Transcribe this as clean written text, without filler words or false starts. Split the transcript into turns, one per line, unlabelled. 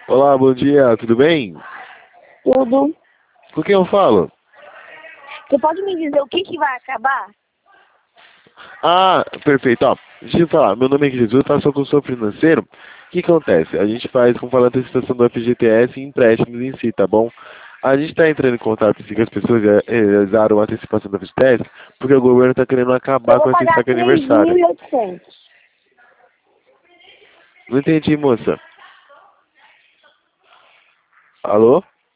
Olá, bom dia, tudo bem?
Tudo.
Com quem eu falo?
Você pode me dizer o que vai acabar?
Ah, perfeito, ó. Deixa eu falar, meu nome é Jesus, eu faço consultor financeiro. O que acontece? A gente faz, como fala, a antecipação do FGTS e empréstimos em si, tá bom? A gente está entrando em contato assim, que as pessoas realizaram a antecipação do FGTS porque o governo está querendo
Eu
acabar
vou
com esse
pagar
saque aniversário.
3.800.
Não entendi, moça. Alô?